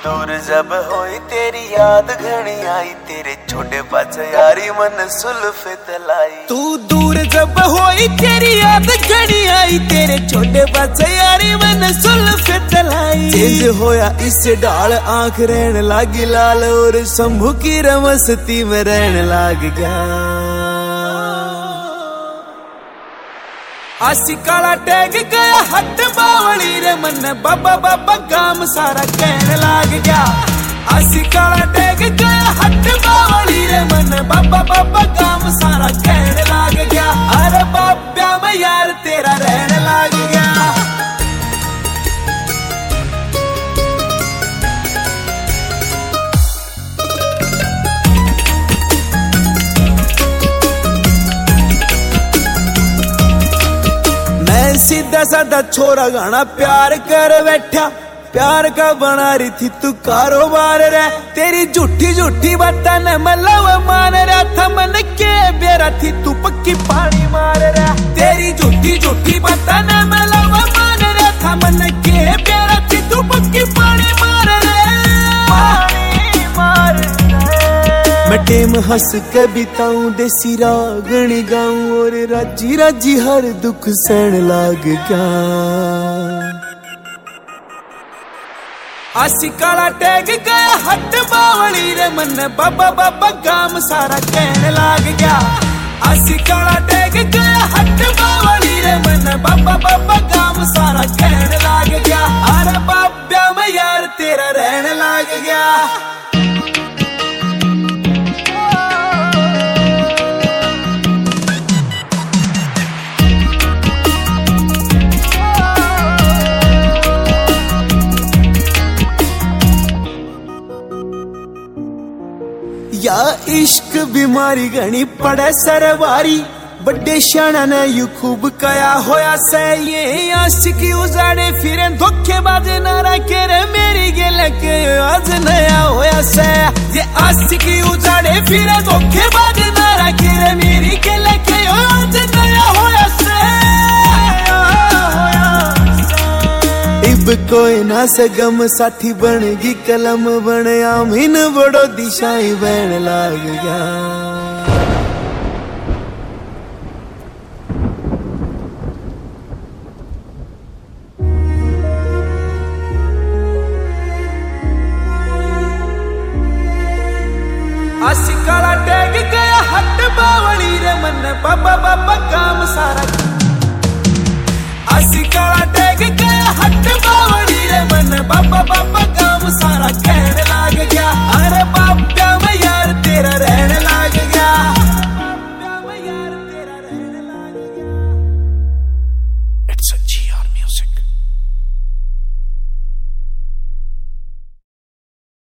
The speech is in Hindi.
दूर जब होई तेरी याद घनी आई, तेरे छोटे पास यारी मन सुल्फे तलाई। तू दूर जब होई तेरी याद घनी आई, तेरे छोटे पास यारी मन सुल्फे तलाई। चेंज होया इस डाल आंख रहन लागी लाल, और शंभू की रमस्ती में रहन लाग गया। आसी काला टैग गया हट बावली रे, मन बाबा बाबा काम सारा कहने लाग गया। आसी काला टैग गया हट बावली रे, मन बाबा बाबा काम सारा कहने लाग गया। अरे बाब्या मैं यार तेरा रहने लाग गया। सीधा साधा छोरा गाना प्यार कर बैठा, प्यार का बना रही थी तू कारोबार रे। तेरी झूठी झूठी बातें न मतलब मान रहा था, मन के बेरा थी तू पक्की पानी मार रहा। तेरी झूठी झूठी बातें न मतलब मान रहा था, मन के बेरा थी तू पक्की पानी मार मैं टेम हंस के बिताऊं, देसी रागणी गाऊं, और राजी राजी हर दुख सहन लाग गया। आसी काला टैग गया हट बावली रे, मन बाबा बाबा काम सारा कहने लाग गया। आसी काला टैग गया हट बावली रे, मन बाबा बाबा काम सारा कहने लाग गया। अरे बाब्या मैं यार तेरा रहने लाग गया। या इश्क बीमारी घनी पड़े सरवारी, बड़े शाना ने यू खूब कया होया से। ये आशिकी उजाड़े फिरे धोखेबाज नारा के रे, मेरी गेल के आज नया होया से। ये आशिकी उजाड़े फिरे धोखेबाज नारा के रे, मेरी गेल के आज नया होया से। इब कोई ना सगम साथी बनेगी कलम बन, आमीन बड़ो दिशाई बहन लाग गया। आसी काला टैग गया हट बावली रे, मन बाबा बाबा काम सारा। आसी काला टैग गया हट बावली